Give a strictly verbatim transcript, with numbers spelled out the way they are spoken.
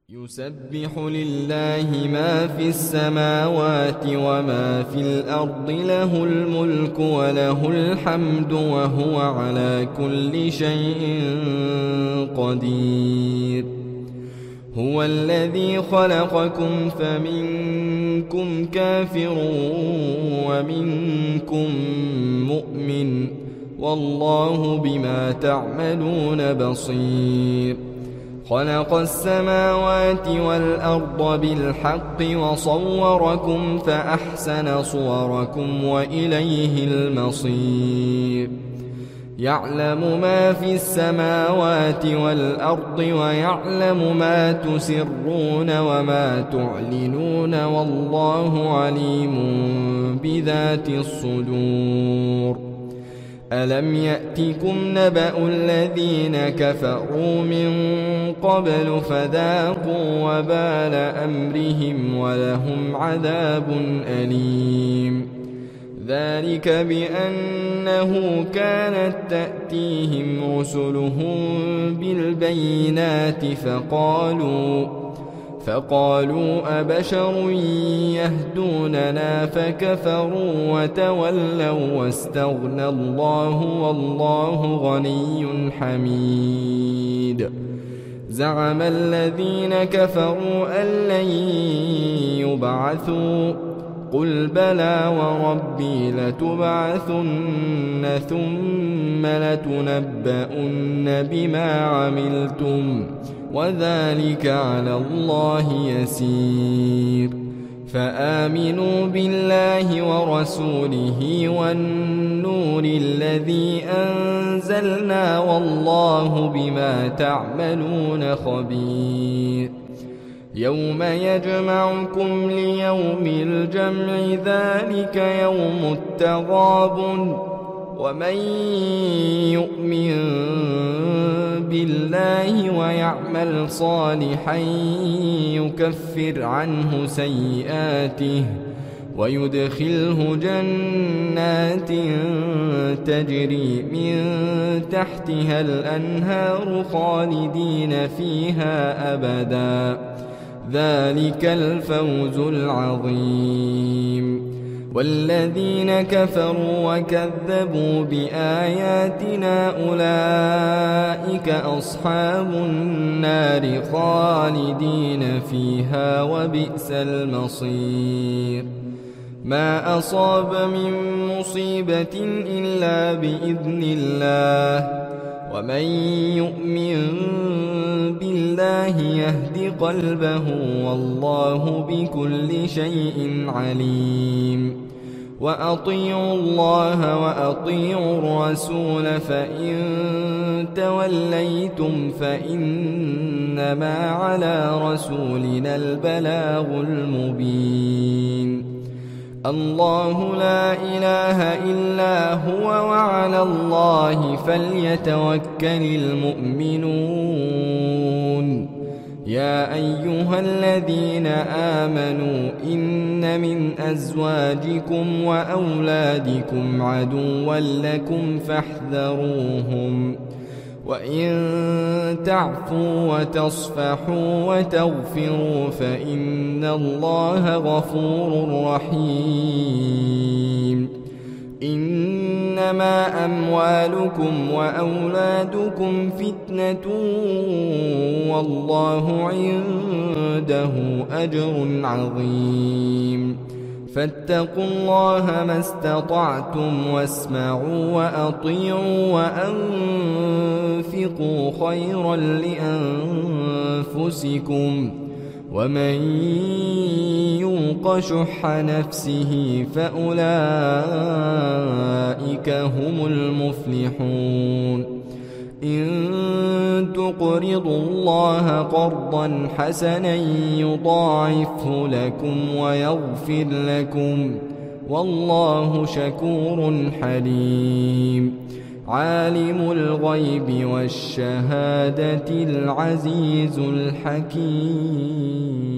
يسبح لله ما في السماوات وما في الأرض، له الملك وله الحمد وهو على كل شيء قدير. هو الذي خلقكم فمنكم كافر ومنكم مؤمن، والله بما تعملون بصير. خلق السماوات والأرض بالحق وصوركم فأحسن صوركم وإليه المصير. يعلم ما في السماوات والأرض ويعلم ما تسرون وما تعلنون، والله عليم بذات الصدور. ألم يأتكم نبأ الذين كفروا من قبل فذاقوا وبال أمرهم ولهم عذاب أليم. ذلك بأنه كانت تأتيهم رسلهم بالبينات فقالوا فقالوا أبشر يهدوننا فكفروا وتولوا واستغنى الله والله غني حميد. زعم الذين كفروا أن لن يبعثوا، قل بلى وربي لتبعثن ثم لتنبؤن بما عملتم وذلك على الله يسير. فآمنوا بالله ورسوله والنور الذي أنزلنا والله بما تعملون خبير. يوم يجمعكم ليوم الجمع ذلك يوم التغابن، ومن يؤمن بالله ويعمل صالحا يكفر عنه سيئاته ويدخله جنات تجري من تحتها الأنهار خالدين فيها أبدا، ذلك الفوز العظيم. والذين كفروا وكذبوا بآياتنا أولئك أصحاب النار خالدين فيها وبئس المصير. ما أصاب من مصيبة إلا بإذن الله، ومن يؤمن بالله يهد قلبه والله بكل شيء عليم. وأطيعوا الله وأطيعوا الرسول فإن توليتم فإنما على رسولنا البلاغ المبين. الله لا إله إلا هو وعلى الله فليتوكل المؤمنون. يا أيها الذين آمنوا إن من أزواجكم وأولادكم عدوا لكم فاحذروهم، وإن تعفوا وتصفحوا وتغفروا فإن الله غفور رحيم. إنما أموالكم وأولادكم فتنة والله عنده أجر عظيم. فاتقوا الله ما استطعتم واسمعوا وأطيعوا وأنفقوا خيرا لأنفسكم، ومن يوق شح نفسه فأولئك هم المفلحون. إن تقرضوا الله قرضا حسنا يضاعفه لكم ويغفر لكم والله شكور حليم. عالم الغيب والشهادة العزيز الحكيم.